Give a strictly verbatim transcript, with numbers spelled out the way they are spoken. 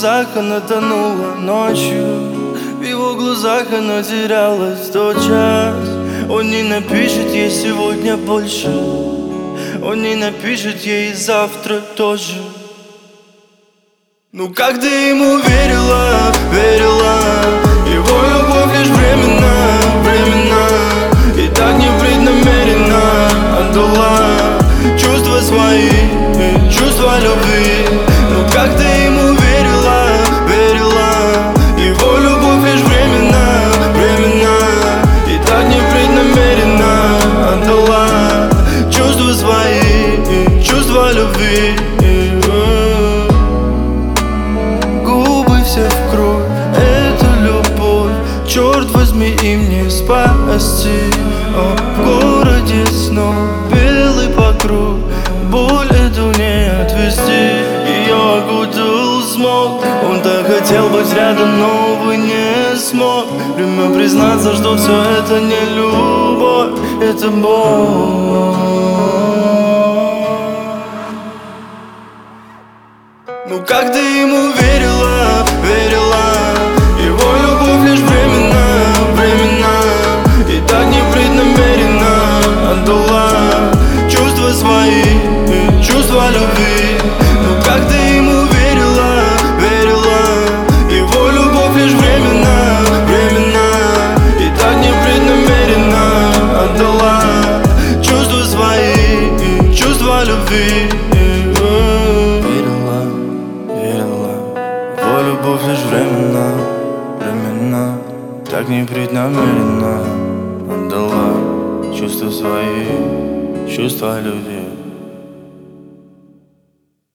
глазах она тонула ночью, в его глазах она терялась тот час. Он не напишет ей сегодня больше, он не напишет ей завтра тоже. Ну как ты ему верила, верила? Его любовь лишь временно, временно, и так непреднамеренно отдала чувства свои, чувства любви. Ну как ты ему верила, верила? Его любовь лишь временно, временно, и так непреднамеренно отдала чувства свои, чувства любви. Все в кровь, это любовь, черт возьми, им не спасти. О, в городе снов белый покров, боль эту не отвести. Ее окутал смог, он так хотел быть рядом, но увы не смог. Время признаться, что все это не любовь, это боль. Ну как ты ему верила, верила? Его любовь лишь временно, временно, и так непреднамеренно отдала чувства свои, чувства любви. Ну как ты ему верила, верила? Его любовь лишь временно, временно, и так непреднамеренно отдала чувства свои, чувства любви. Любовь лишь временно, временно, так непреднамеренно отдала чувства свои, чувства любви.